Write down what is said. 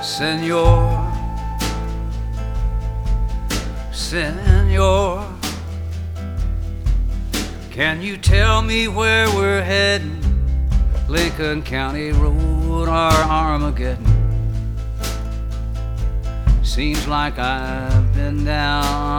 Senor, Senor, can you tell me where we're heading? Lincoln County Road or Armageddon? Seems like I've been down